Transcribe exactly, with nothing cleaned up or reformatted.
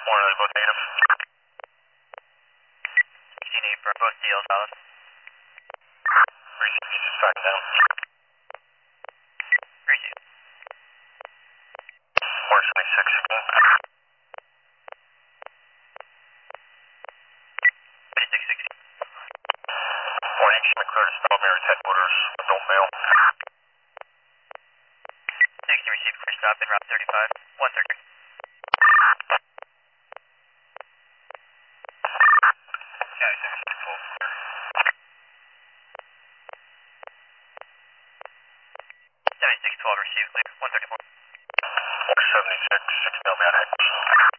One of those both native. sixteen eight for both deals, Alice. Receive, he's just tracking down. Receive. one seventy-six, sixteen. thirty-six sixteen. one H, McClure to Stall Mary's headquarters, adult male. sixteen received, clear stop in route thirty-five. one thirty. County seventy-six twelve, clear. seventy-six twelve received, clear. one thirty-four. one seventy-six, six mailman headquarters.